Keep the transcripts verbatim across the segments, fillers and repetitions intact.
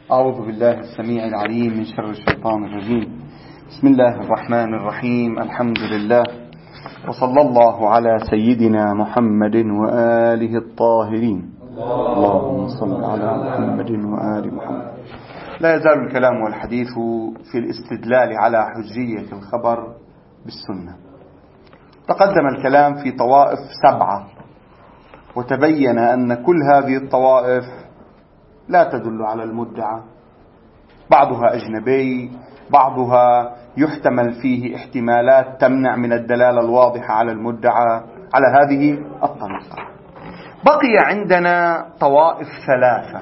أعوذ بالله السميع العليم من شر الشيطان الرجيم. بسم الله الرحمن الرحيم. الحمد لله وصلى الله على سيدنا محمد وآله الطاهرين. اللهم صل على محمد وآل محمد. لا يزال الكلام والحديث في الاستدلال على حجية الخبر بالسنة. تقدم الكلام في طوائف سبعة، وتبين أن كل هذه الطوائف لا تدل على المدعى، بعضها أجنبي، بعضها يحتمل فيه احتمالات تمنع من الدلالة الواضحة على المدعى على هذه الطريقة. بقي عندنا طوائف ثلاثة،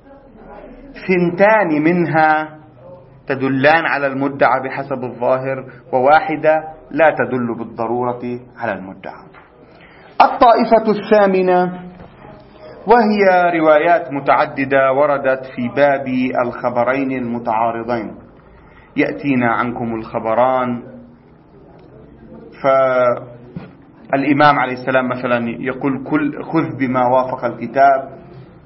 ثنتان منها تدلان على المدعى بحسب الظاهر، وواحدة لا تدل بالضرورة على المدعى. الطائفة الثامنة وهي روايات متعددة وردت في باب الخبرين المتعارضين. يأتينا عنكم الخبران، فالإمام عليه السلام مثلا يقول كل خذ بما وافق الكتاب،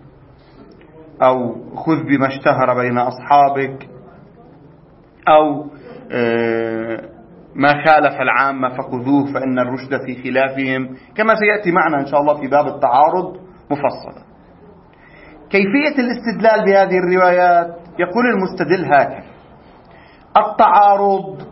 أو خذ بما اشتهر بين أصحابك، أو ما خالف العامة فخذوه فإن الرشد في خلافهم، كما سيأتي معنا إن شاء الله في باب التعارض مفصلا. كيفية الاستدلال بهذه الروايات؟ يقول المستدل هكذا: التعارض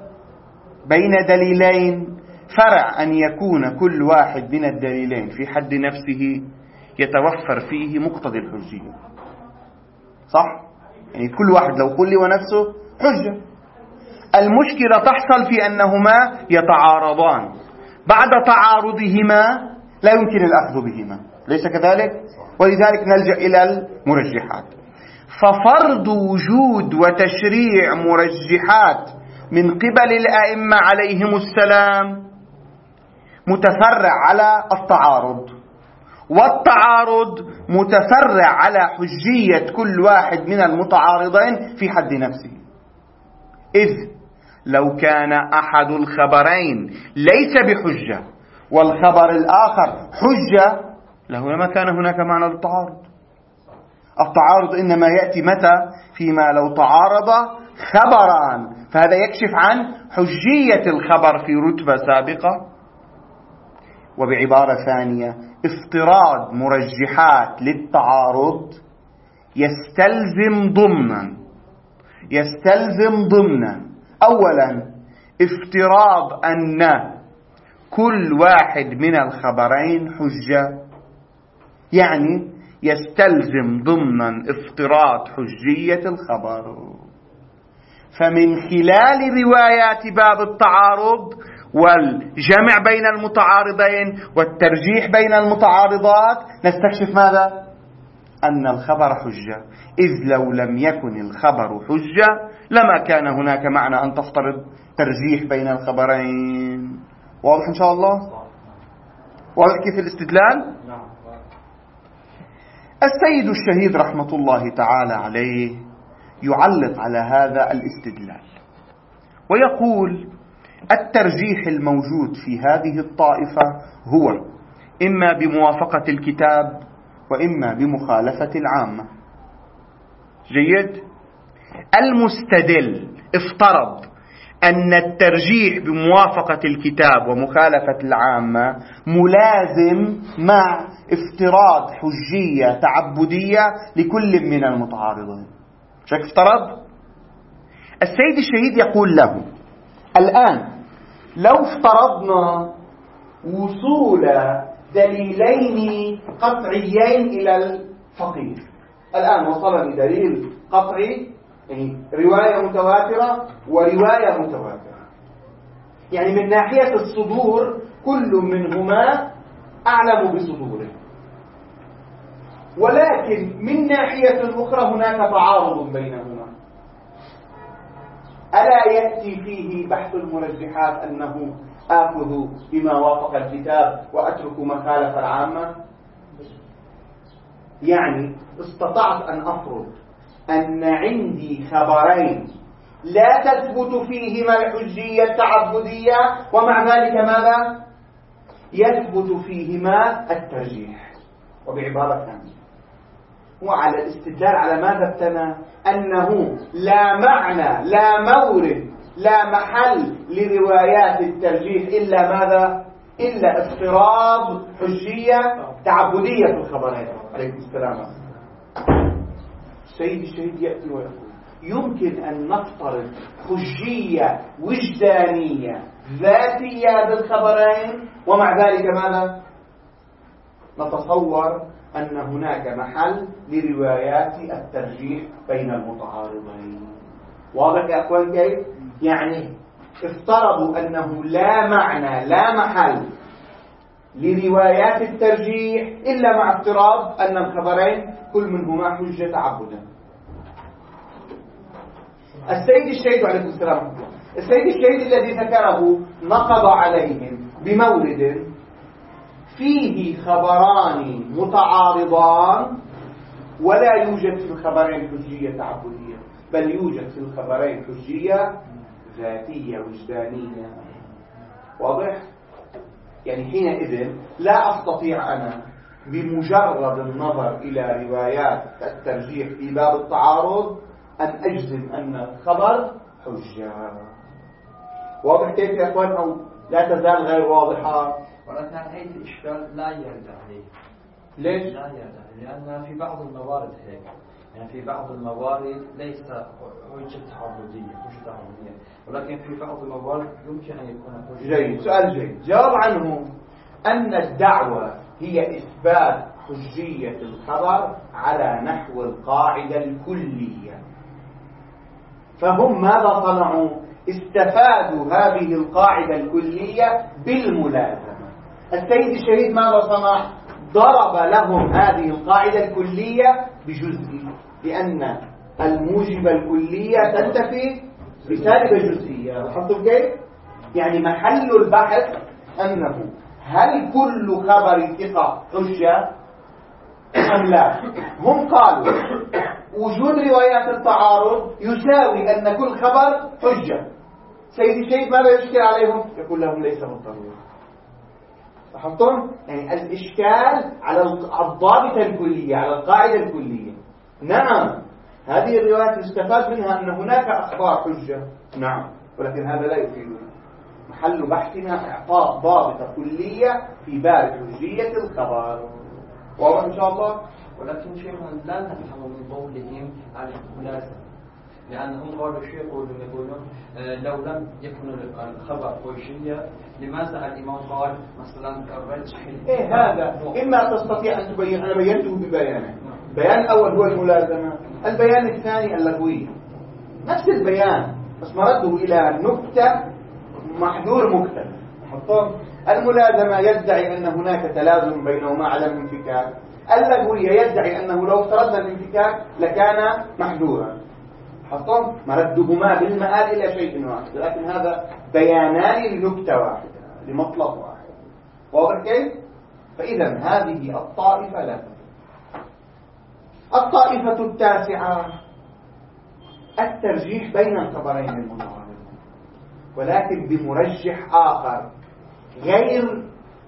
بين دليلين فرع أن يكون كل واحد من الدليلين في حد نفسه يتوفر فيه مقتضى الحجية. صح؟ يعني كل واحد لو قل لي ونفسه حجة. المشكلة تحصل في أنهما يتعارضان، بعد تعارضهما لا يمكن الأخذ بهما، ليس كذلك؟ ولذلك نلجأ إلى المرجحات. ففرض وجود وتشريع مرجحات من قبل الأئمة عليهم السلام متفرع على التعارض، والتعارض متفرع على حجية كل واحد من المتعارضين في حد نفسه. إذ لو كان أحد الخبرين ليس بحجة والخبر الآخر حجة لما كان هناك معنى للتعارض. التعارض إنما يأتي متى؟ فيما لو تعارض خبران، فهذا يكشف عن حجية الخبر في رتبة سابقة. وبعبارة ثانية، افتراض مرجحات للتعارض يستلزم ضمنا يستلزم ضمنا أولا افتراض أن كل واحد من الخبرين حجة، يعني يستلزم ضمنا افتراض حجية الخبر. فمن خلال روايات باب التعارض والجمع بين المتعارضين والترجيح بين المتعارضات نستكشف ماذا؟ أن الخبر حجة. إذ لو لم يكن الخبر حجة لما كان هناك معنى أن تفترض ترجيح بين الخبرين. واضح إن شاء الله؟ واضح كيف الاستدلال؟ السيد الشهيد رحمة الله تعالى عليه يعلق على هذا الاستدلال ويقول: الترجيح الموجود في هذه الطائفة هو إما بموافقة الكتاب وإما بمخالفة العامة. جيد؟ المستدل افترض أن الترجيح بموافقة الكتاب ومخالفة العامة ملازم مع افتراض حجية تعبدية لكل من المتعارضين. شك افترض؟ السيد الشهيد يقول له: الآن لو افترضنا وصول دليلين قطعيين إلى الفقيه، الآن وصلني دليل قطعي، يعني رواية متواترة ورواية متواترة، يعني من ناحية الصدور كل منهما أعلم بصدوره، ولكن من ناحية أخرى هناك تعارض بينهما. ألا يأتي فيه بحث المرجحات أنه آخذ بما وافق الكتاب وأترك مخالف العامة؟ يعني استطعت أن أفرض أن عندي خبرين لا تثبت فيهما الحجية التعبدية، ومع ذلك ماذا؟ يثبت فيهما الترجيح. وبعبارة ثانية، هو على الاستدلال على ماذا ابتنى؟ أنه لا معنى لا مورد لا محل لروايات الترجيح إلا ماذا؟ إلا افتراض حجية تعبدية في الخبرين. عليكم السلام. السيد الشهيد يأتي ويقول يمكن أن نفترض حجية وجدانية ذاتية بالخبرين ومع ذلك ماذا؟ نتصور أن هناك محل لروايات الترجيح بين المتعارضين. واضح يا أخوان كيف؟ يعني افترضوا أنه لا معنى لا محل لروايات الترجيح إلا مع افتراض أن الخبرين كل منهما حجة تعبدا. السيد الشهيد عليه السلام السيد الشهيد الذي ذكره نقض عليهم بمورد فيه خبران متعارضان ولا يوجد في الخبرين حجية تعبدية، بل يوجد في الخبرين حجية ذاتية وجدانية. واضح؟ يعني حينئذ لا أستطيع أنا بمجرد النظر إلى روايات الترجيح في باب التعارض أن أجزم أن الخبر حجة. واضح كيف يا أخوان أو لا تزال غير واضحة؟ ولكن هذا الإشكال لا يرد عليه. ليش؟ لا يرد عليه لأن في بعض الموارد هيك، يعني في بعض الموارد ليس حجة تعبدية حجة تعبدية ولكن في بعض الموارد يمكن أن يكون حجة. جيد، سؤال جيد. جواب عنه أن الدعوة هي إثبات حجية الخبر على نحو القاعدة الكلية. فهم ماذا صنعوا؟ استفادوا هذه القاعدة الكلية بالملازمة. السيد الشهيد ماذا صنع؟ ضرب لهم هذه القاعدة الكلية بجزء، لأن الموجبة الكلية تنتفي بسالبة جزئية. لاحظتم كيف؟ يعني محل البحث أنه هل كل خبر ثقة حجة أم لا؟ هم قالوا وجود روايات التعارض يساوي أن كل خبر حجة. سيد الشهيد ماذا يشكل عليهم؟ يقول لهم ليس بالضرورة. لاحظتم؟ يعني الإشكال على الضابطة الكلية، على القاعدة الكلية. نعم هذه الروايات يستفاد منها أن هناك أخبار حجة، نعم، ولكن هذا لا يفيدنا. محل بحثنا إعطاء ضابطة كلية في باب حجية الخبر. واضح إن شاء الله؟ ولكن شيخنا لا نفهم من قولهم على الملازمة، لأنهم قالوا شيء يقولون يقولون لو لم يكن الخبر حجية لماذا الإمام قال مثلا الرجح؟ إيه هذا؟ إما تستطيع أن تبين، أنا بينته ببيانه. البيان الأول هو الملازمة، البيان الثاني اللغوية. نفس البيان بس مرده إلى نكتة محذور مكتب. حطهم الملازمة يدعي أن هناك تلازم بينهما على الانفكاك، اللغوية يدعي أنه لو افترضنا الانفكاك لكان محذورا. حطهم مردهما بالمآل إلى شيء واحد، لكن هذا بيانان لنكتة واحدة لمطلب واحد. واضح كيف؟ فإذا هذه الطائفة لا. الطائفة التاسعة الترجيح بين الخبرين المتعارضين ولكن بمرجح آخر غير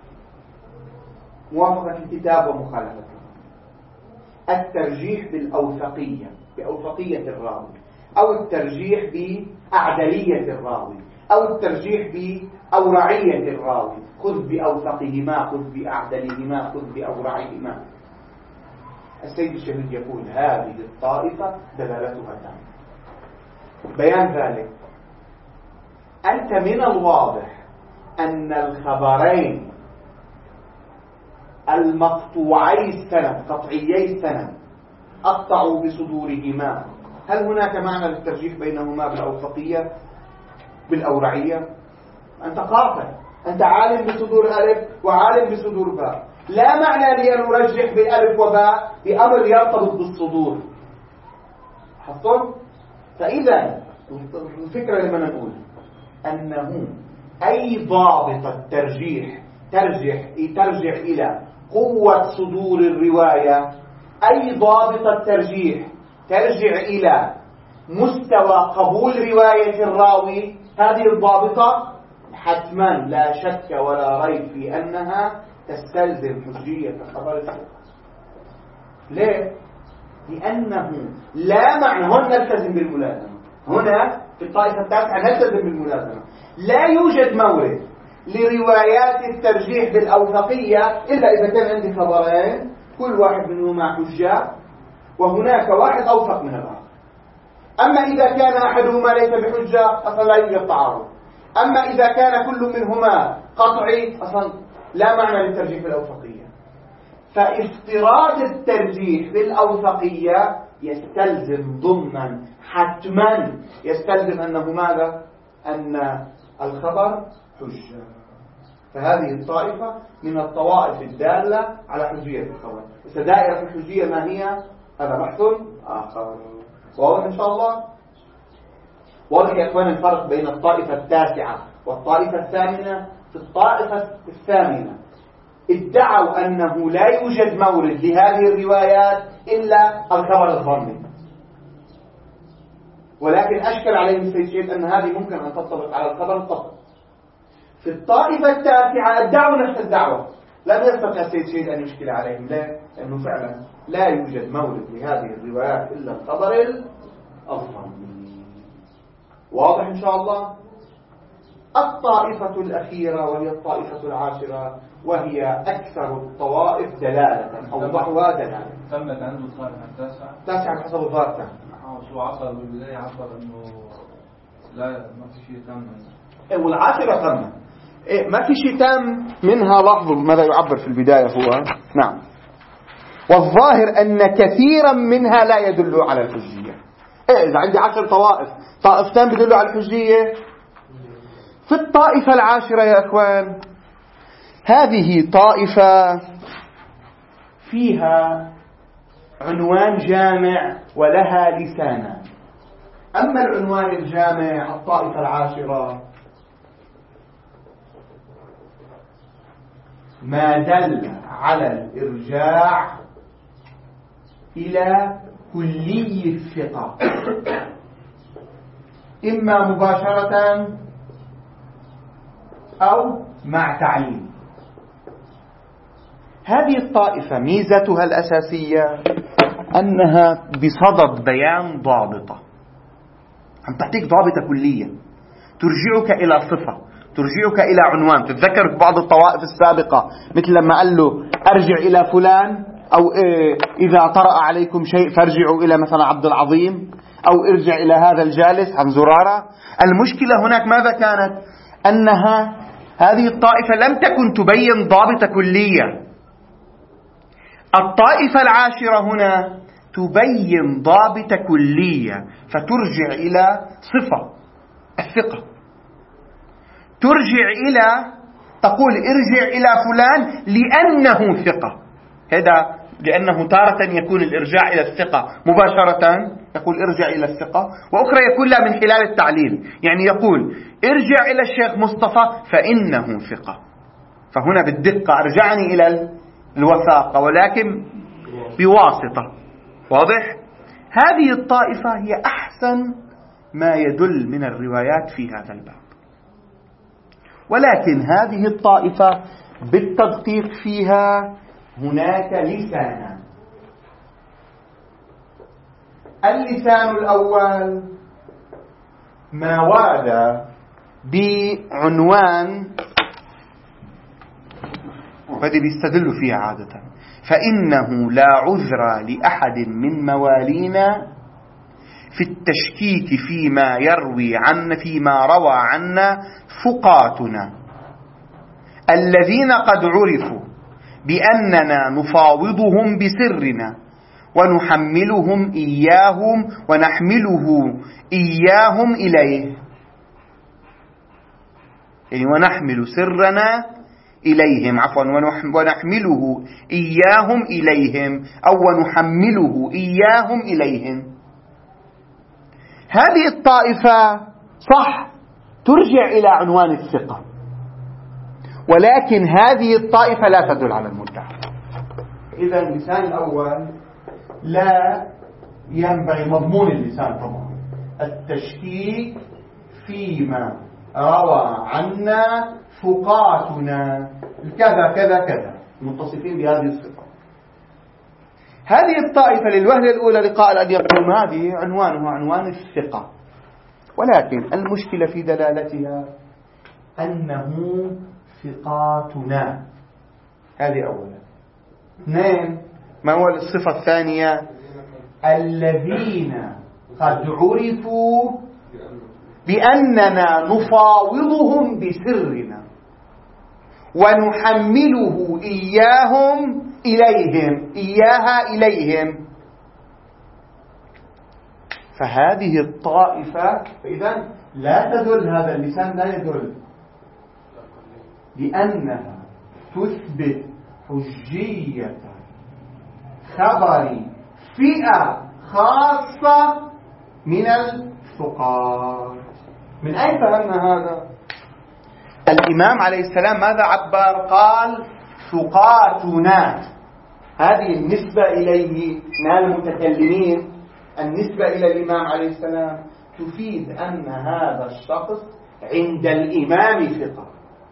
موافقة الكتاب ومخالفته. الترجيح بالأوثقية، بأوثقية الراوي، أو الترجيح بأعدلية الراوي، أو الترجيح بأورعية الراوي. خذ بأوثقهما، خذ بأعدلهما، خذ بأورعهما. السيد الشهيد يقول هذه الطائفة دلالتها تام. بيان ذلك أنت من الواضح أن الخبرين المقطوعي السند قطعيي السند أقطعوا بصدورهما، هل هناك معنى للترجيح بينهما بالأوثقية بالأورعية؟ أنت قاطع، أنت عالم بصدور ألف وعالم بصدور باء، لا معنى لي أن أرجح بألف وباء بأمر يرتبط بالصدور. حصل؟ فإذا الفكرة لما نقول أنه أي ضابط الترجيح ترجح ترجع إلى قوة صدور الرواية، أي ضابط الترجيح ترجع إلى مستوى قبول رواية الراوي، هذه الضابطة حتما لا شك ولا ريب في أنها تستلزم حجية خبر الثقة. ليه؟ لأنه لا معنى، هنا نلتزم بالملازمة، هنا في الطائفة التاسعة نلتزم بالملازمة، لا يوجد مورد لروايات الترجيح بالأوثقية إلا إذا كان عندي خبرين كل واحد منهما حجة وهناك واحد أوثق من الآخر. أما إذا كان أحدهما ليس بحجة أصلا لا يوجد تعارض. أما إذا كان كل منهما قطعي أصلا لا معنى للترجيح بالأوثقية. فافتراض الترجيح بالأوثقية يستلزم ضمنا حتما يستلزم أنه ماذا؟ أن الخبر حجة. فهذه الطائفة من الطوائف الدالة على حجية الخبر. دائرة الحجية ما هي؟ هذا بحث آخر. واضح إن شاء الله؟ واضح يا أخوان الفرق بين الطائفة التاسعة والطائفة الثامنة؟ في الطائفة الثامنة ادعوا أنه لا يوجد مورد لهذه الروايات إلا الخبر الظني، ولكن أشكل عليهم السيد شهيد أن هذه ممكن أن تنطبق على الخبر القطعي. في الطائفة التاسعة ادعوا نفس الدعوة، لم يستطع السيد شهيد أن يشكل عليهم. ليه؟ لأنه فعلا لا يوجد مورد لهذه الروايات إلا الخبر الظني. واضح إن شاء الله؟ الطائفة الأخيرة وهي الطائفة العاشرة، وهي أكثر الطوائف دلالة أو ضعها دلالة. تمت عنده الطائفة التاسعة؟ التاسعة بحسب الظاهر. شو عصر بالبداية عبر إنه لا ما في شيء تم. إيه والعاشرة تم. إيه ما في شيء تم منها. لاحظوا ماذا يعبر في البداية هو. نعم. والظاهر أن كثيرا منها لا يدل على الحجية. إيه إذا عندي عشر طوائف طائفتان بيدلوا على الحجية. في الطائفة العاشرة يا أخوان هذه طائفة فيها عنوان جامع ولها لسانا. أما العنوان الجامع الطائفة العاشرة ما دل على الإرجاع إلى كلي الثقة إما مباشرة أو مع تعليم. هذه الطائفة ميزتها الأساسية أنها بصدد بيان ضابطة، عم تعطيك ضابطة كلية ترجعك إلى صفة، ترجعك إلى عنوان. تتذكر في بعض الطوائف السابقة مثل لما قال له أرجع إلى فلان، أو إيه إذا طرأ عليكم شيء فارجعوا إلى مثلا عبد العظيم، أو ارجع إلى هذا الجالس عن زرارة. المشكلة هناك ماذا كانت؟ أنها هذه الطائفة لم تكن تبين ضابطة كلية. الطائفة العاشرة هنا تبين ضابطة كلية، فترجع إلى صفة الثقة، ترجع إلى تقول ارجع إلى فلان لأنه ثقة. هذا لأنه تارة يكون الإرجاع إلى الثقة مباشرة، يقول ارجع إلى الثقة، وأخرى يكون لا من خلال التعليل، يعني يقول ارجع إلى الشيخ مصطفى فإنه ثقة. فهنا بالدقة أرجعني إلى الوثاقة ولكن بواسطة. واضح؟ هذه الطائفة هي أحسن ما يدل من الروايات في هذا الباب. ولكن هذه الطائفة بالتدقيق فيها هناك لسان. اللسان الأول ما ورد بعنوان، وهذه بيستدلوا فيها عادة، فإنه لا عذر لأحد من موالينا في التشكيك فيما يروي عنا فيما روى عنا فقاتنا الذين قد عرفوا بأننا نفاوضهم بسرنا ونحملهم إياهم ونحمله إياهم إليه، يعني ونحمل سرنا إليهم عفوا ونحمله إياهم إليهم أو ونحمله إياهم إليهم. هذه الطائفة صح ترجع إلى عنوان الثقة، ولكن هذه الطائفة لا تدل على المدعى. إذا اللسان الأول لا ينبغي مضمون اللسان طبعا التشكيك فيما روى عنا فقاتنا كذا كذا كذا متصفين بهذه الصفة. هذه الطائفة للوهلة الأولى لقاء أن يقول هذه عنوانها عنوان الثقة، ولكن المشكلة في دلالتها أنه ثقاتنا. هذه أولا. اثنين، ما هو الصفة الثانية؟ الذين قد عرفوا بأننا نفاوضهم بسرنا ونحمله إياهم إليهم إياها إليهم. فهذه الطائفة فإذا لا تدل، هذا اللسان لا يدل بأنها تثبت حجية خبر فئة خاصة من الثقات. من أين فهمنا هذا؟ الإمام عليه السلام ماذا عبر؟ قال ثقاتنا. هذه النسبة إليه من المتكلمين، النسبة إلى الإمام عليه السلام تفيد أن هذا الشخص عند الإمام ثقة.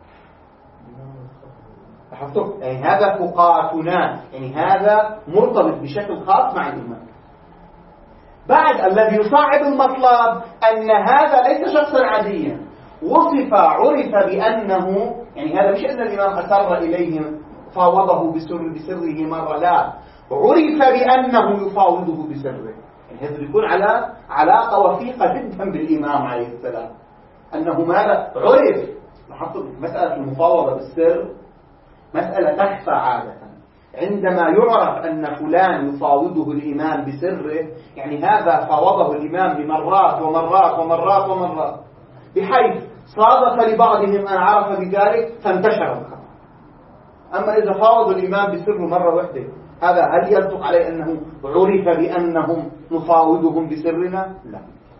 لاحظتم؟ يعني هذا ثقاتنا، يعني هذا مرتبط بشكل خاص مع الإمام. بعد الذي يصعب المطلب أن هذا ليس شخصا عاديا، وصف عرف بأنه، يعني هذا مش أن الإمام أسر إليه فاوضه بسر بسره مرة، لا، عرف بأنه يفاوضه بسره. يعني هذا يكون على علاقة وثيقة جدا بالإمام عليه السلام، أنه ماذا عرف. لاحظتم مسألة المفاوضة بالسر مسألة تخفى عادة. عندما يعرف أن فلان يفاوضه الإمام بسره، يعني هذا فاوضه الإمام بمرات ومرات ومرات ومرات، بحيث صادف لبعضهم أن عرف بذلك فانتشر الخبر. أما إذا فاوض الإمام بسره مرة واحدة، هذا هل يصدق عليه أنه عرف بأنهم نفاوضهم بسرنا؟ لا.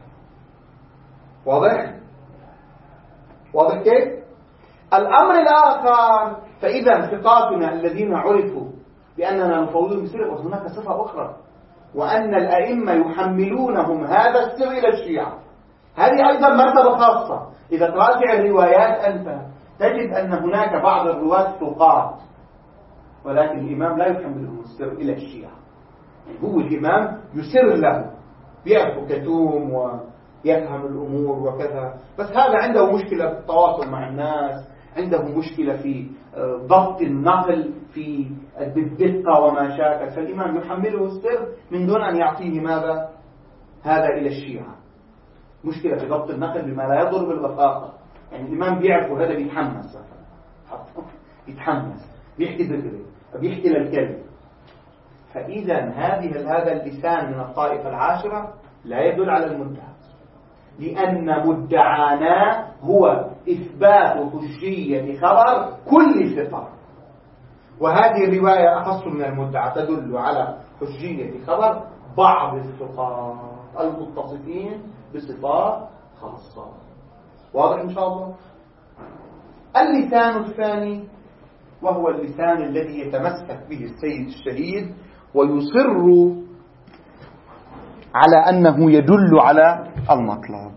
واضح؟ واضح كيف؟ الأمر الآخر، فإذا ثقاتنا الذين عرفوا بأننا نفاوضهم بسر، وهناك صفة أخرى، وأن الأئمة يحملونهم هذا السر إلى الشيعة. هذه أيضا مرتبة خاصة. إذا تراجع الروايات أنت تجد أن هناك بعض الرواة ثقات، ولكن الإمام لا يحملهم السر إلى الشيعة. يعني هو الإمام يسر له، بيعرف كتوم ويفهم الأمور وكذا، بس هذا عنده مشكلة في التواصل مع الناس، عنده مشكلة في ضبط النقل في بالدقة وما شاكل، فالإمام يحمله السر من دون أن يعطيه ماذا؟ هذا إلى الشيعة. مشكلة في ضبط النقل بما لا يضر بالوثاقة. يعني الإمام بيعرف هذا بيتحمس، بيتحمس بيحكي ذكره بيحكي للكلب. فإذا هذه هذا اللسان من الطائفة العاشرة لا يدل على المدعى، لأن مدعانا هو إثبات حجية خبر كل ثقة، وهذه الرواية أخص من المدعى، تدل على حجية خبر بعض الثقات المتصفين بصفات خاصة. واضح إن شاء الله؟ اللسان الثاني وهو اللسان الذي يتمسك به السيد الشهيد ويصر على أنه يدل على المطلب.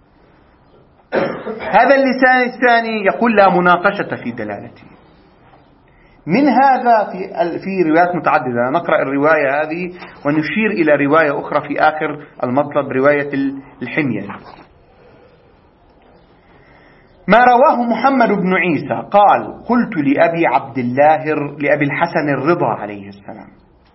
هذا اللسان الثاني يقول لا مناقشة في دلالته. من هذا في في روايات متعددة، نقرأ الرواية هذه ونشير إلى رواية أخرى في آخر المطلب، رواية الحمية. ما رواه محمد بن عيسى قال: قلت لأبي عبد الله لأبي الحسن الرضا عليه السلام: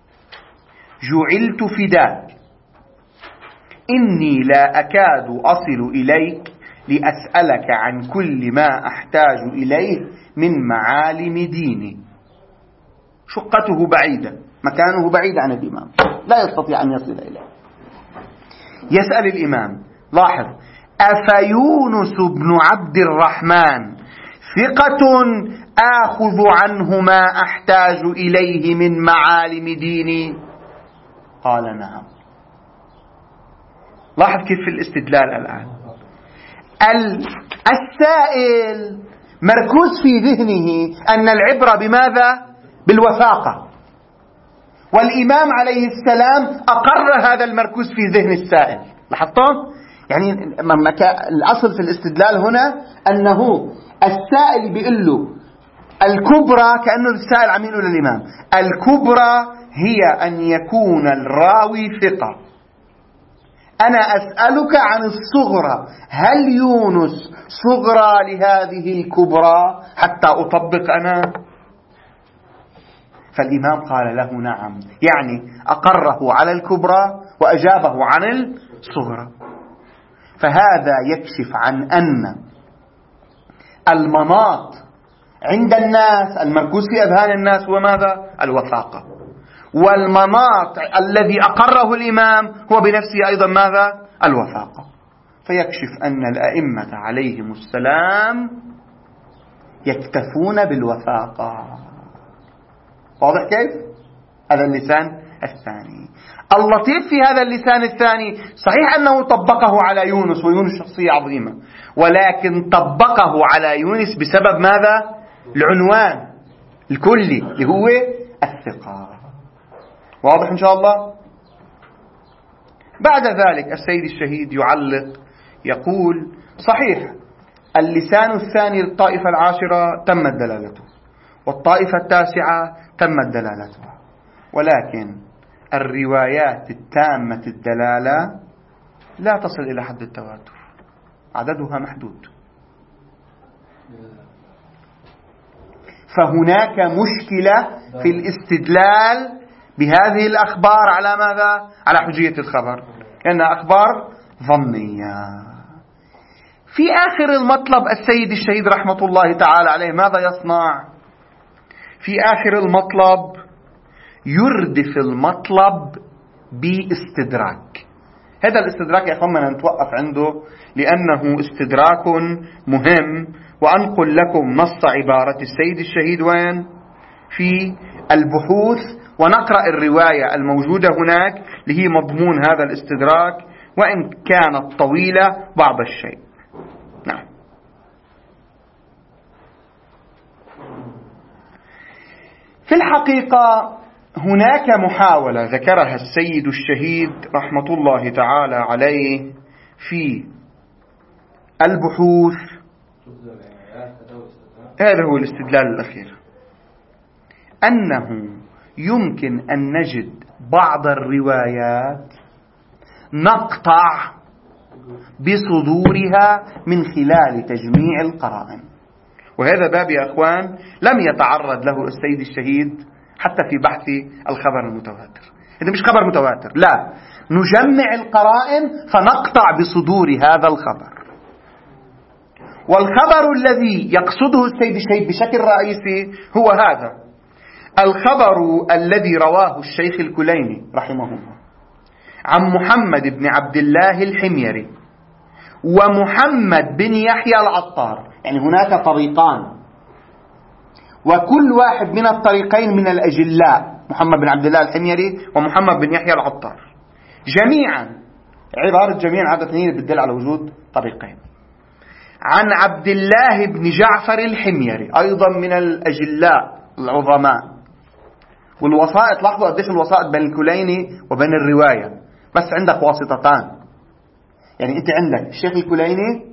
جعلت فداك، إني لا أكاد أصل إليك لأسألك عن كل ما أحتاج إليه من معالم ديني. شقته بعيدة، مكانه بعيد عن الإمام، لا يستطيع أن يصل إليه. يسأل الإمام، لاحظ: أفيونس بن عبد الرحمن ثقة آخذ عنه ما أحتاج إليه من معالم ديني؟ قال: نعم. لاحظ كيف في الاستدلال الآن. السائل مركوز في ذهنه أن العبرة بماذا؟ بالوثاقة، والإمام عليه السلام أقر هذا المركوز في ذهن السائل. لاحظتم؟ يعني الأصل في الاستدلال هنا أنه السائل بيقول له الكبرى كأنه السائل عميل للإمام. الكبرى هي أن يكون الراوي ثقة. أنا أسألك عن الصغرى، هل يونس صغرى لهذه الكبرى حتى أطبق أنا؟ فالإمام قال له نعم، يعني أقره على الكبرى وأجابه عن الصغرى. فهذا يكشف عن أن المناط عند الناس المركوز في أذهان الناس هو ماذا؟ الوثاقة. والمناط الذي أقره الإمام هو بنفسه أيضا ماذا؟ الوثاقة. فيكشف أن الأئمة عليهم السلام يكتفون بالوثاقة. واضح كيف؟ هذا اللسان الثاني. اللطيف في هذا اللسان الثاني صحيح أنه طبقه على يونس، ويونس شخصية عظيمة، ولكن طبقه على يونس بسبب ماذا؟ العنوان الكلي اللي هو الثقة. واضح إن شاء الله؟ بعد ذلك السيد الشهيد يعلق يقول صحيح اللسان الثاني للطائفة العاشرة تمت دلالته، والطائفة التاسعة تمت دلالتها، ولكن الروايات التامة الدلالة لا تصل إلى حد التواتر، عددها محدود. فهناك مشكلة في الاستدلال بهذه الأخبار على ماذا؟ على حجية الخبر، لأنها أخبار ظنية. في آخر المطلب السيد الشهيد رحمة الله تعالى عليه ماذا يصنع؟ في آخر المطلب يردف المطلب باستدراك. هذا الاستدراك يا أخوان بدنا نتوقف عنده لأنه استدراك مهم، وأنقل لكم نص عبارة السيد الشهيد وين؟ في البحوث، ونقرأ الرواية الموجودة هناك اللي هي مضمون هذا الاستدراك، وإن كانت طويلة بعض الشيء. نعم. في الحقيقة هناك محاولة ذكرها السيد الشهيد رحمة الله تعالى عليه في البحوث. هذا هو الاستدلال الأخير، أنه يمكن أن نجد بعض الروايات نقطع بصدورها من خلال تجميع القرائن. وهذا باب يا أخوان لم يتعرض له السيد الشهيد حتى في بحث الخبر المتواتر. إذا مش خبر متواتر، لا، نجمع القرائن فنقطع بصدور هذا الخبر. والخبر الذي يقصده السيد الشهيد بشكل رئيسي هو هذا الخبر الذي رواه الشيخ الكليني رحمه الله عن محمد بن عبد الله الحميري ومحمد بن يحيى العطار. يعني هناك طريقان، وكل واحد من الطريقين من الأجلاء، محمد بن عبد الله الحميري ومحمد بن يحيى العطار، جميعا عبارة جميعا عادة هي بتدل على وجود طريقين. عن عبد الله بن جعفر الحميري أيضا من الأجلاء العظماء. والوسائط، لاحظوا قديش الوسائط بين الكليني وبين الرواية، بس عندك واسطتان. يعني أنت عندك الشيخ الكليني،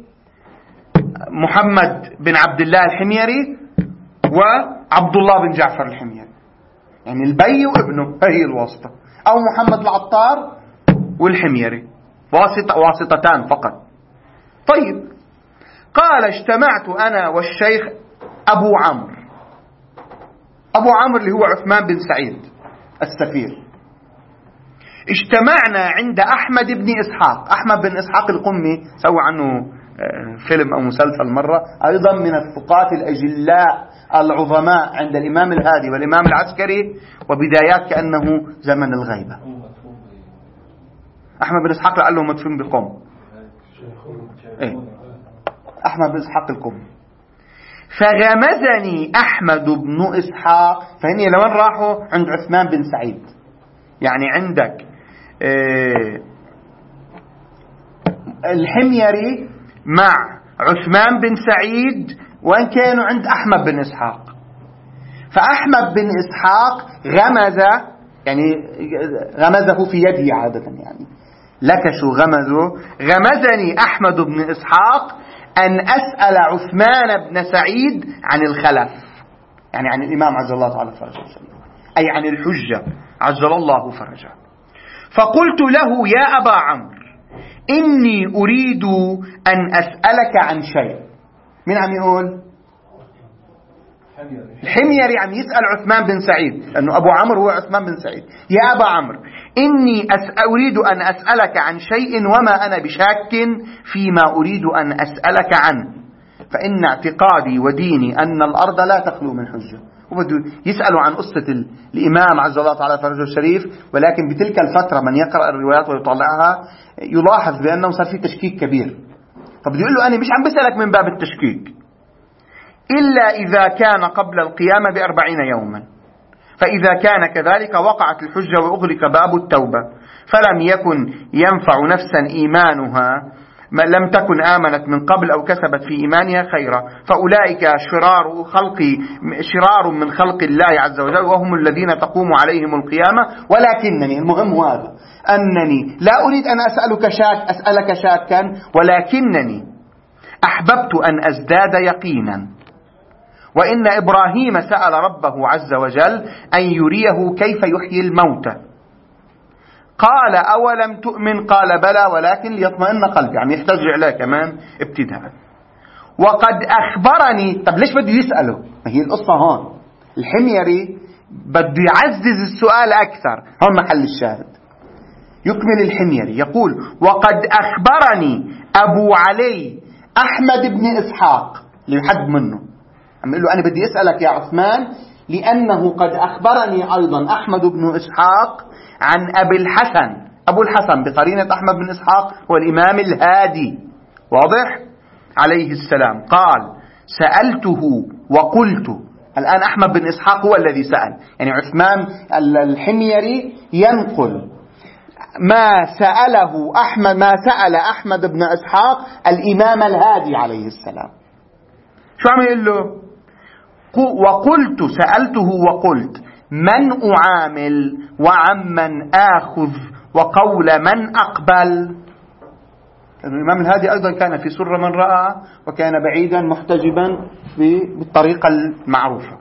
محمد بن عبد الله الحميري، وعبد الله بن جعفر الحميري، يعني البي وابنه، هي الواسطة. أو محمد العطار والحميري، واسطة واسطتان فقط. طيب، قال اجتمعت أنا والشيخ أبو عمرو. أبو عمرو اللي هو عثمان بن سعيد السفير. اجتمعنا عند أحمد بن إسحاق. أحمد بن إسحاق القمي سوى عنه فيلم أو مسلسل مرة، أيضا من الثقات الأجلاء العظماء عند الإمام الهادي والإمام العسكري، وبدايات كأنه زمن الغيبة. أحمد بن إسحاق قال له مدفون بقم. إيه؟ أحمد بن إسحاق القمي. فغمزني أحمد بن إسحاق، فهني لوين راحوا؟ عند عثمان بن سعيد. يعني عندك إيه الحميري مع عثمان بن سعيد، وإن كانوا عند أحمد بن إسحاق. فأحمد بن إسحاق غمز، يعني غمزه في يده عادة، يعني لكشوا غمزه. غمزني أحمد بن إسحاق أن أسأل عثمان بن سعيد عن الخلف. يعني عن الإمام عجل الله تعالى فرجه، أي عن الحجة عجل الله فرجه. فقلت له يا أبا عمرو إني أريد أن أسألك عن شيء. من عم يقول؟ الحميري عم يسأل عثمان بن سعيد، لأنه أبو عمرو هو عثمان بن سعيد. يا أبا عمرو إني أريد أن أسألك عن شيء وما أنا بشاك فيما أريد أن أسألك عنه، فإن اعتقادي وديني أن الأرض لا تخلو من حجة. وبده يسألوا عن قصة الإمام عز الله تعالى فرجه الشريف، ولكن بتلك الفترة من يقرأ الروايات ويطلعها يلاحظ بأنه صار في تشكيك كبير. فبده يقول له أنا مش عم بسألك من باب التشكيك، إلا إذا كان قبل القيامة بأربعين يوما، فإذا كان كذلك وقعت الحجة وأغلق باب التوبة، فلم يكن ينفع نفسا إيمانها ما لم تكن آمنت من قبل أو كسبت في إيمانها خيرا، فأولئك شرار خلق شرار من خلق الله عز وجل، وهم الذين تقوم عليهم القيامة. ولكنني، المهم هذا، أنني لا أريد أن أسألك شاك أسألك شاكا، ولكنني أحببت أن أزداد يقينا، وإن إبراهيم سأل ربه عز وجل أن يريه كيف يحيي الموتى، قال أولم تؤمن؟ قال بلى ولكن ليطمئن قلبي. عم يحتج عليه كمان ابتداء. وقد أخبرني. طب ليش بده يسأله؟ ما هي القصة هون، الحميري بده يعزز السؤال أكثر، هون محل الشاهد. يكمل الحميري يقول وقد أخبرني أبو علي أحمد بن إسحاق، اللي يحد منه، عم يقول له أنا بدي أسألك يا عثمان لأنه قد أخبرني أيضا أحمد بن إسحاق عن أبي الحسن. أبو الحسن بقرينة أحمد بن إسحاق هو الإمام الهادي، واضح؟ عليه السلام. قال سألته وقلت. الآن أحمد بن إسحاق هو الذي سأل، يعني عثمان الحميري ينقل ما سأله أحمد ما سأل أحمد بن إسحاق الإمام الهادي عليه السلام. شو عم يقول له؟ وقلت سألته وقلت من أعامل وعمن آخذ وقول من أقبل. الإمام الهادي أيضا كان في سر من رأى، وكان بعيدا محتجبا بالطريقة المعروفة.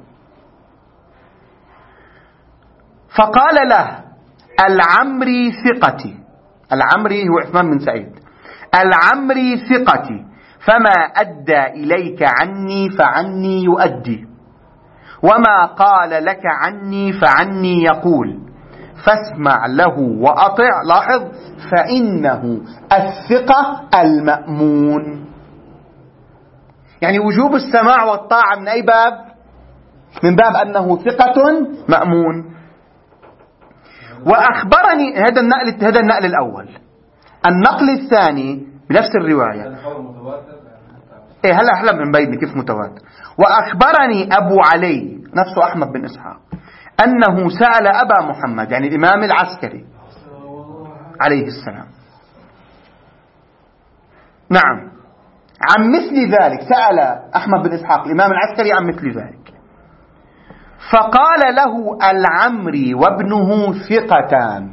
فقال له العمري ثقتي، العمري هو عثمان بن سعيد، العمري ثقتي فما أدى إليك عني فعني يؤدي، وما قال لك عني فعني يقول، فاسمع له وأطع. لاحظ، فإنه الثقة المأمون. يعني وجوب السماع والطاعة من أي باب؟ من باب أنه ثقة مأمون. وأخبرني هذا النقل هذا النقل الأول. النقل الثاني بنفس الرواية، إيه هلا أحلى من بيني كيف متواتر. وأخبرني أبو علي نفسه أحمد بن إسحاق أنه سأل أبا محمد، يعني الإمام العسكري عليه السلام، نعم، عن مثل ذلك. سأل أحمد بن إسحاق الإمام العسكري عن مثل ذلك، فقال له العمري وابنه ثقتان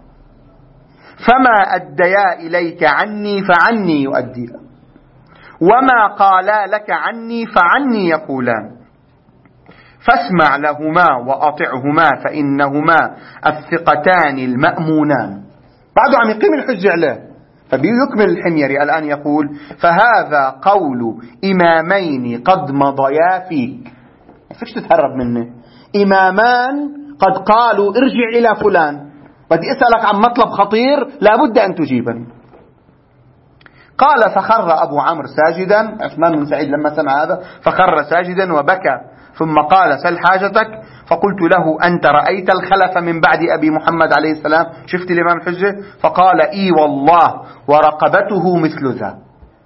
فما أديا إليك عني فعني يؤديا، وما قالا لك عني فعني يقولان، فاسمع لهما وأطعهما فإنهما الثقتان المأمونان. بعده عم يقيم الحجة عليه، فبيكمل الحميري الآن يقول فهذا قول إمامين قد مضيا فيك. ما فيش تتهرب منه، إمامان قد قالوا ارجع إلى فلان، بدي أسألك عن مطلب خطير لابد أن تجيبني. قال فخر أبو عمرو ساجدا، عثمان بن سعيد لما سمع هذا فخر ساجدا وبكى، ثم قال سل حاجتك. فقلت له أنت رأيت الخلف من بعد أبي محمد عليه السلام؟ شفت الإمام الحجة؟ فقال إي والله ورقبته مثل ذا،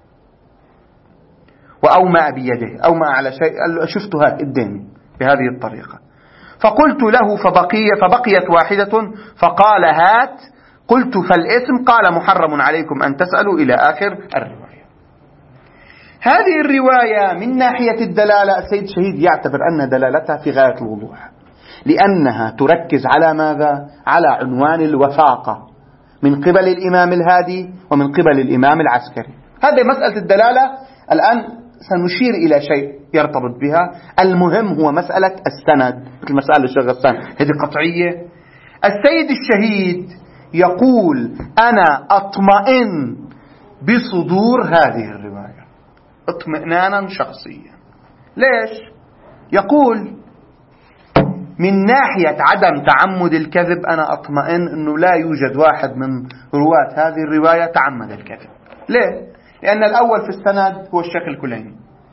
وأومأ بيده، أومأ على شيء، قال له شفت هات قدامي بهذه الطريقة. فقلت له فبقي فبقيت واحدة، فقال هات. قلت فالاسم؟ قال محرم عليكم أن تسألوا، إلى آخر الرواية. هذه الرواية من ناحية الدلالة السيد شهيد يعتبر أن دلالتها في غاية الوضوح، لأنها تركز على ماذا؟ على عنوان الوثاقة من قبل الإمام الهادي ومن قبل الإمام العسكري. هذه مسألة الدلالة الآن سنشير إلى شيء يرتبط بها. المهم هو مسألة السند، مثل مسألة الشيخ غسان هذه قطعية. السيد الشهيد يقول أنا أطمئن بصدور هذه الرواية اطمئنانا شخصيا. ليش؟ يقول من ناحية عدم تعمد الكذب أنا أطمئن أنه لا يوجد واحد من رواة هذه الرواية تعمد الكذب. ليه؟ لأن الأول في السند هو الشيخ الكليني،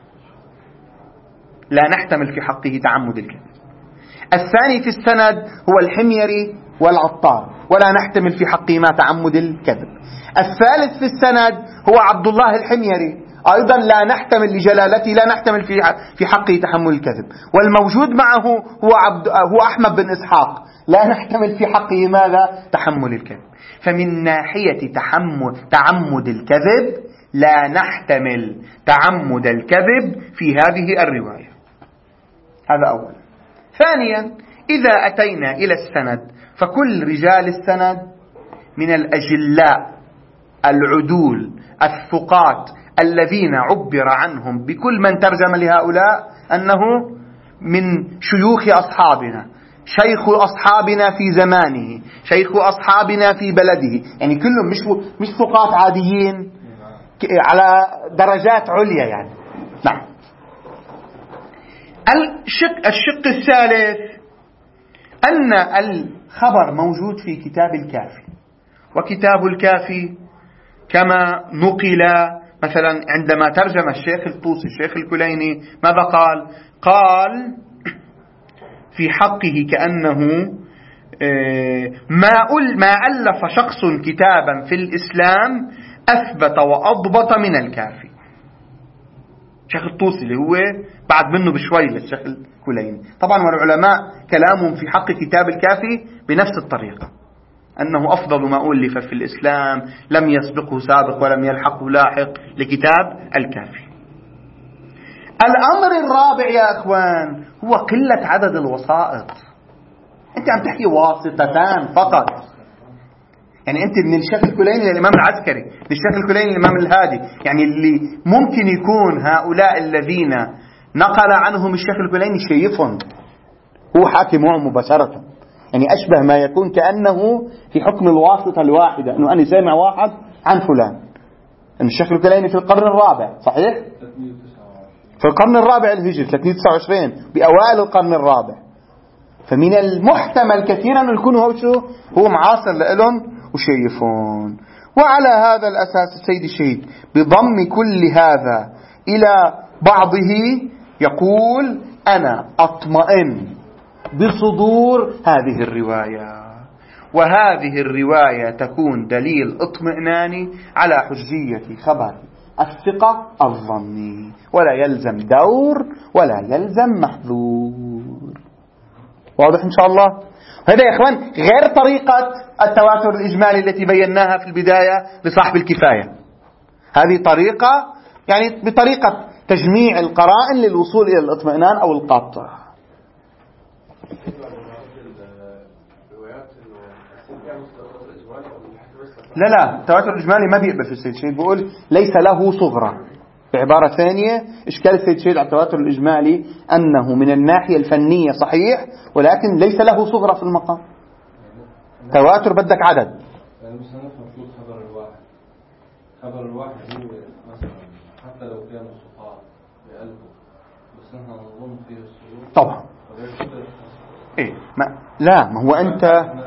لا نحتمل في حقه تعمد الكذب. الثاني في السند هو الحميري والعطار، ولا نحتمل في حقه ما تعمد الكذب. الثالث في السند هو عبد الله الحميري، أيضا لا نحتمل لجلالته لا نحتمل في في حقه تحمل الكذب. والموجود معه هو عبد هو أحمد بن إسحاق، لا نحتمل في حقه ماذا؟ تحمل الكذب. فمن ناحية تحمل تعمد الكذب لا نحتمل تعمد الكذب في هذه الرواية. هذا أولا. ثانيا، إذا أتينا إلى السند فكل رجال السند من الأجلاء العدول الثقات الذين عبر عنهم بكل من ترجم لهؤلاء أنه من شيوخ أصحابنا، شيخ أصحابنا في زمانه، شيخ أصحابنا في بلده، يعني كلهم مش مش ثقات عاديين على درجات عليا يعني. نعم. الشق الشق الثالث أن الخبر موجود في كتاب الكافي، وكتاب الكافي كما نقل مثلا عندما ترجم الشيخ الطوسي الشيخ الكليني ماذا قال؟ قال في حقه كأنه ما ألف شخص كتابا في الإسلام أثبت وأضبط من الكافي. الشيخ الطوسي اللي هو بعد منه بشوي للشيخ الكليني. طبعا والعلماء كلامهم في حق كتاب الكافي بنفس الطريقة، أنه أفضل ما ألف في الإسلام، لم يسبقه سابق ولم يلحقه لاحق لكتاب الكافي. الأمر الرابع يا أخوان هو قلة عدد الوسائط. أنت عم تحكي واسطتان فقط، يعني أنت من الشيخ الكليني للإمام العسكري، للشيخ الكليني للإمام الهادي، يعني اللي ممكن يكون هؤلاء الذين نقل عنهم الشيخ الكليني شيفهم هو حاكي معهم مباشرة، يعني أشبه ما يكون كأنه في حكم الواسطة الواحدة، أنه أنا سامع واحد عن فلان. أن الشيخ الكليني في القرن الرابع صحيح؟ في القرن الرابع الهجري ثلاثمئة وتسعة وعشرين بأوائل القرن الرابع. فمن المحتمل كثيرا أن يكون هو شو هو معاصر لهم وشيفون. وعلى هذا الأساس السيد الشهيد بضم كل هذا إلى بعضه يقول أنا أطمئن بصدور هذه الرواية، وهذه الرواية تكون دليل اطمئناني على حجية خبر الثقة الظني، ولا يلزم دور ولا يلزم محذور. واضح إن شاء الله؟ هذا يا إخوان غير طريقة التواتر الإجمالي التي بيناها في البداية لصاحب الكفاية. هذه طريقة يعني بطريقة تجميع القرائن للوصول إلى الاطمئنان أو القاطع. لا لا التواتر الإجمالي ما بيقبل في السيد الشهيد، بيقول ليس له صغرى. بعبارة ثانية إشكال السيد الشهيد على التواتر الإجمالي أنه من الناحية الفنية صحيح، ولكن ليس له صغرى في المقام. تواتر بدك عدد. يعني مش هنفهم خبر الواحد. خبر الواحد هو مثلا حتى لو كانوا صفات بقلبه بس نحن نظن فيه الصدور. طبعا. إيه ما لا ما هو أنت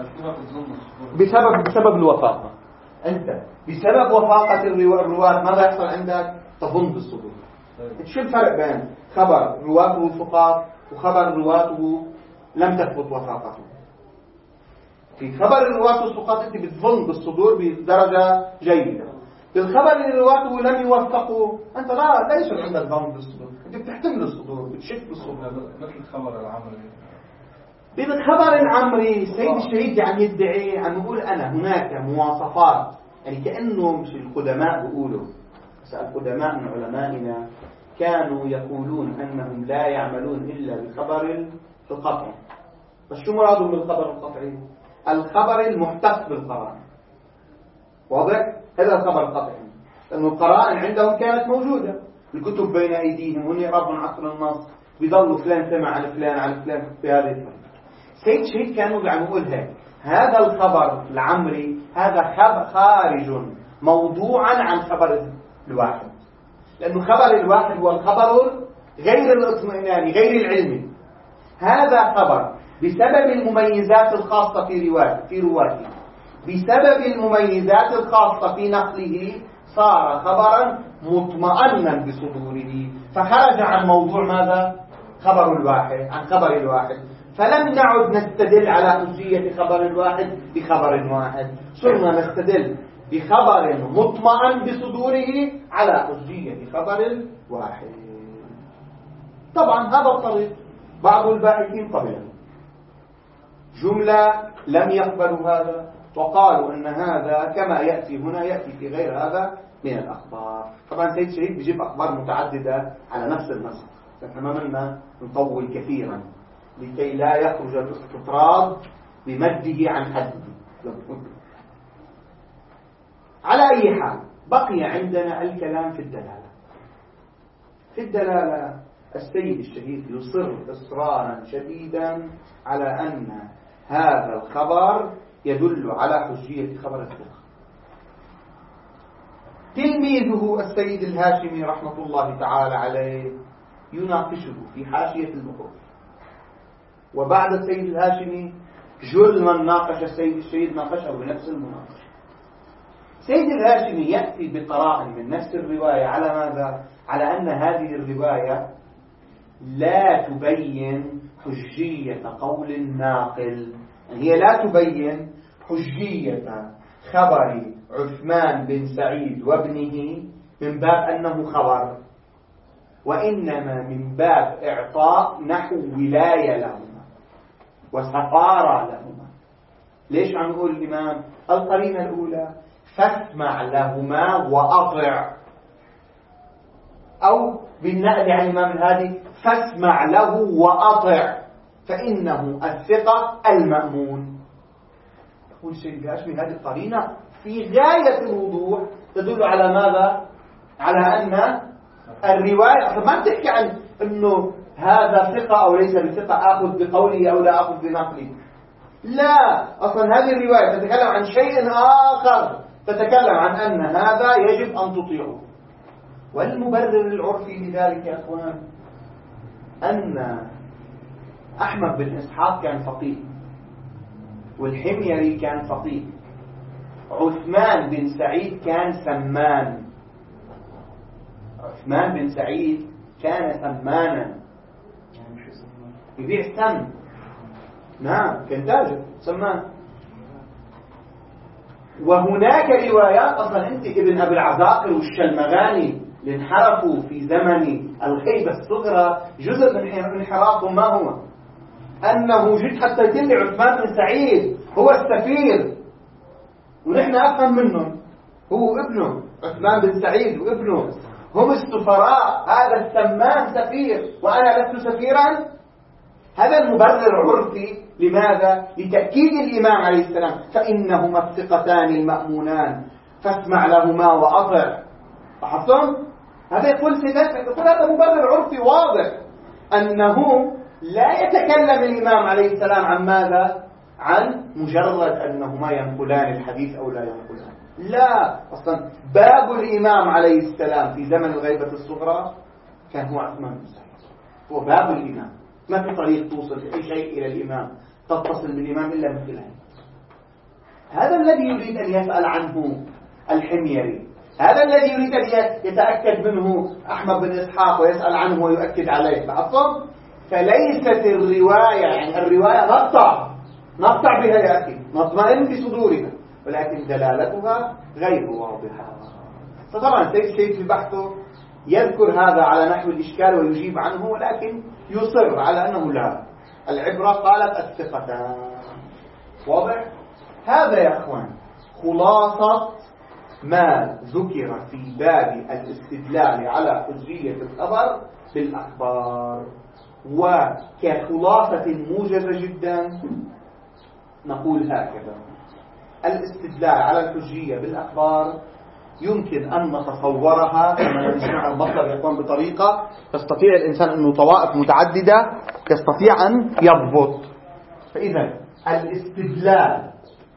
بسبب بسبب الوفاقة. أنت بسبب وفاقة الرواة ماذا يحصل عندك؟ تظن بالصدور. شو الفرق بين خبر رواته ثقات وخبر رواته لم تثبت وفاقته؟ في خبر رواته الثقات أنت بتظن بالصدور بدرجة جيدة. في الخبر اللي رواته لم يوفقوا أنت لا لا يصير عندك ظن بالصدور، أنت بتحتمل الصدور، بتشك بالصدور. مثل خبر العمري. بالخبر العمري السيد الشهيد عم يدعي، عم يقول أنا هناك مواصفات، يعني كأنه مش القدماء بيقولوا، القدماء من علمائنا كانوا يقولون أنهم لا يعملون إلا بالخبر القطعي. بس شو مرادهم بالخبر القطعي؟ الخبر المحتف بالقرائن. واضح؟ هذا الخبر القطعي، لأن القرائن عندهم كانت موجودة، الكتب بين أيديهم وهم يقربوا من عصر النص، بيضلوا فلان سمع عن فلان عن فلان بهذه الطريقة. سيد شهيد كانوا عم يقول هيك: هذا الخبر العمري هذا خبر خارج موضوعا عن خبر الواحد، لأنه خبر الواحد هو الخبر غير الاطمئناني غير العلمي. هذا خبر بسبب المميزات الخاصة في روايته في رواته بسبب المميزات الخاصة في نقله صار خبرا مطمئنا بصدوره، فخرج عن موضوع ماذا؟ خبر الواحد، عن خبر الواحد. فلم نعد نستدل على حجية خبر الواحد بخبر واحد، صرنا نستدل بخبر مطمئن بصدوره على حجية خبر الواحد. طبعا هذا الطريق بعض الباحثين قبله، جملة لم يقبلوا هذا وقالوا أن هذا كما يأتي هنا يأتي في غير هذا من الأخبار. طبعا سيد شهيد بيجيب أخبار متعددة على نفس النص، نحن ما بدنا نطول كثيرا لكي لا يخرج الاستطراد بمده عن حده. على أي حال بقي عندنا الكلام في الدلالة. في الدلالة السيد الشهيد يصر إصرارا شديدا على أن هذا الخبر يدل على حجية خبر الثقة. تلميذه السيد الهاشمي رحمة الله تعالى عليه يناقشه في حاشية البحوث، وبعد السيد الهاشمي جل من ناقش السيد الشهيد ناقشه بنفس المناقشة. السيد الهاشمي يأتي بقرائن من نفس الرواية على ماذا؟ على أن هذه الرواية لا تبين حجية قول الناقل، يعني هي لا تبين حجية خبر عثمان بن سعيد وابنه من باب أنه خبر، وإنما من باب إعطاء نحو ولاية لهما وسفارة لهما. ليش عم نقول الإمام؟ القرينة الأولى: فاسمع لهما وأطع، أو بالنقل عن الإمام الهادي: فاسمع له وأطع فإنه الثقة المأمون. يقول الشيخ الهاشمي هذه القرينة في غاية الوضوح تدل على ماذا؟ على أن الرواية أصلا ما بتحكي عن أنه هذا ثقة أو ليس بثقة، أخذ بقوله أو لا أخذ بنقله. لا، أصلا هذه الرواية تتكلم عن شيء آخر، تتكلم عن أن هذا يجب أن تطيعه. والمبرر العرفي لذلك يا أخوان أن أحمد بن إسحاق كان فقيه، والحميري كان فقيه، عثمان بن سعيد كان سمان. عثمان بن سعيد كان سمانا، يبيع سم. نعم، كان تاجر سمان. وهناك روايات أصلا أنت ابن أبي العذاقر والشلمغاني اللي انحرفوا في زمن الخيبة الصغرى، جزء من انحرافهم ما هو؟ أنه جد حتى يتلي عثمان بن سعيد هو السفير، ونحن أفهم منهم، هو ابنه عثمان بن سعيد وابنه هم السفراء، هذا السمان سفير وأنا لست سفيرا. هذا المبرر عرفي. لماذا؟ لتأكيد الإمام عليه السلام: فإنهما الثقتان المأمونان فاسمع لهما وأطع. لاحظتم؟ هذا يقول سيدنا، يقول هذا مبرر عرفي واضح أنه لا يتكلم الإمام عليه السلام عن ماذا؟ عن مجرد أنهما ينقلان الحديث أو لا ينقلان. لا، أصلا باب الإمام عليه السلام في زمن الغيبة الصغرى كان هو عثمان بن سعيد، هو باب الإمام. ما في طريق توصل أي شيء إلى الإمام تتصل بالإمام إلا من خلاله. هذا الذي يريد أن يسأل عنه الحميري، هذا الذي يريد أن يتأكد منه أحمد بن إسحاق ويسأل عنه ويؤكد عليه. لاحظتم؟ فليست الرواية، يعني الرواية نقطع نقطع بها يا أخي، نطمئن بصدورها، ولكن دلالتها غير واضحة. فطبعا سيد الشهيد في بحثه يذكر هذا على نحو الإشكال ويجيب عنه، ولكن يصر على أنه لا، العبرة قالت الثقتان. واضح؟ هذا يا أخوان خلاصة ما ذكر في باب الاستدلال على حجية الخبر بالأخبار. وكخلاصة موجزة جدا نقول هكذا: الاستدلال على الحجية بالأخبار يمكن أن نتصورها كما نسمع المطلب يكون بطريقة يستطيع الإنسان أنه طوائف متعددة يستطيع أن يضبط. فإذا الاستدلال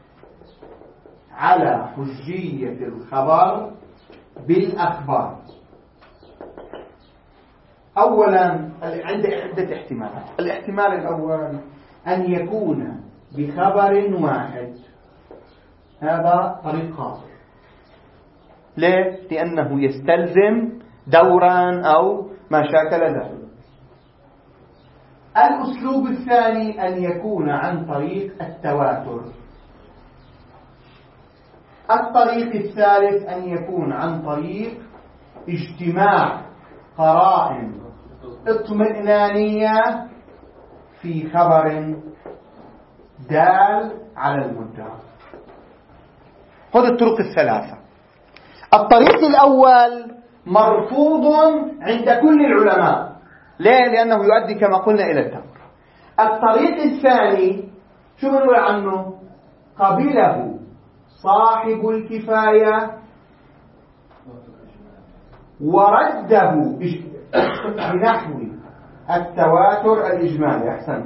على حجية الخبر بالأخبار أولا عند عدة احتمالات. الاحتمال الأول أن يكون بخبر واحد، هذا طريق خاطئ. ليه؟ لأنه يستلزم دورا أو ما شاكل ذلك. الأسلوب الثاني أن يكون عن طريق التواتر. الطريق الثالث أن يكون عن طريق اجتماع قرائن اطمئنانية في خبر دال على المدعى. هذه الطرق الثلاثة. الطريق الأول مرفوض عند كل العلماء. ليه؟ لأنه يؤدي كما قلنا إلى الدور. الطريق الثاني شو بنقول عنه؟ قبله صاحب الكفاية ورده بنحو التواتر الإجمالي. أحسنت.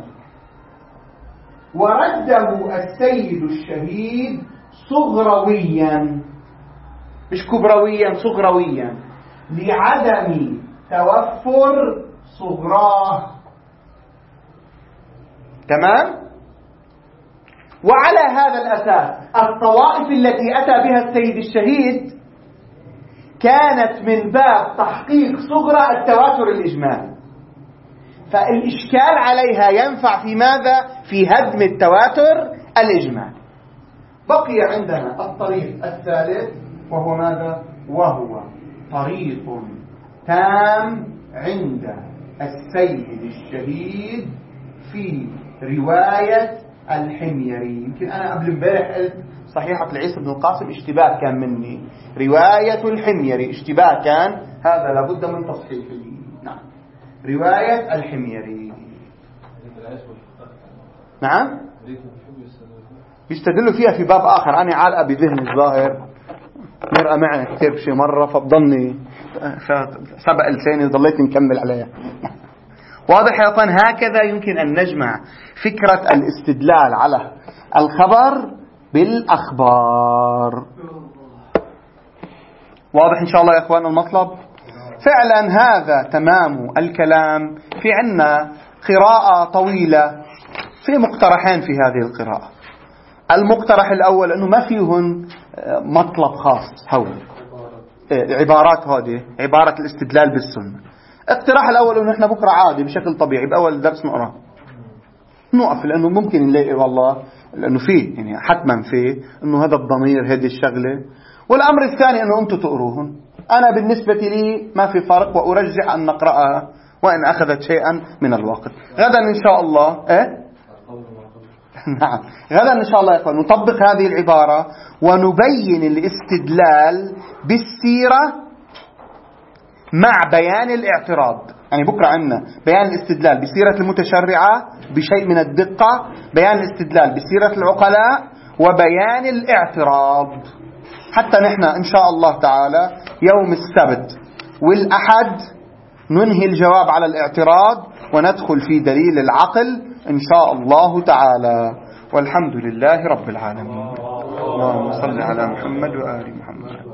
ورده السيد الشهيد صغرويا، مش كبرويا، صغرويا، لعدم توفر صغراه. تمام؟ وعلى هذا الأساس الطوائف التي أتى بها السيد الشهيد كانت من باب تحقيق صغرى التواتر الإجمالي، فالإشكال عليها ينفع في ماذا؟ في هدم التواتر الإجمالي. بقي عندنا الطريق الثالث وهو ماذا؟ وهو طريق تام عند السيد الشهيد في رواية الحميري. يمكن أنا قبل امبارح قلت صحيحة العيسى بن القاسم اشتباه كان مني، رواية الحميري اشتباه كان، هذا لابد من تصحيحه. نعم، رواية الحميري. نعم، بيستدلوا فيها في باب آخر أنا عالقة بذهني الظاهر، مرأة معنا كتير بشي مرة فبضلني سبق لساني وضليت نكمل عليها. واضح يا أخوان؟ هكذا يمكن أن نجمع فكرة الاستدلال على الخبر بالأخبار. واضح إن شاء الله يا أخوان المطلب؟ فعلا هذا تمام الكلام. في عنا قراءة طويلة، في مقترحين في هذه القراءة. المقترح الأول أنه ما فيهن مطلب خاص، هو عبارات، هذه عبارة الاستدلال بالسنة. اقتراح الأول أنه إحنا بكرة عادي بشكل طبيعي بأول درس نقرأ نقف، لأنه ممكن نلاقي والله لأنه فيه يعني حتما فيه أنه هذا الضمير هذه الشغلة. والأمر الثاني أنه أنتم تقروهن. أنا بالنسبة لي ما في فرق، وأرجح أن نقرأها وإن أخذت شيئا من الوقت. غدا إن شاء الله إيه؟ نعم، غدا إن شاء الله يا أخوان نطبق هذه العبارة ونبين الاستدلال بالسيرة مع بيان الاعتراض. يعني بكرة عندنا بيان الاستدلال بسيرة المتشرعة بشيء من الدقة، بيان الاستدلال بسيرة العقلاء، وبيان الاعتراض، حتى نحن إن شاء الله تعالى يوم السبت والأحد ننهي الجواب على الاعتراض وندخل في دليل العقل إن شاء الله تعالى. والحمد لله رب العالمين. اللهم صل على محمد وآل محمد.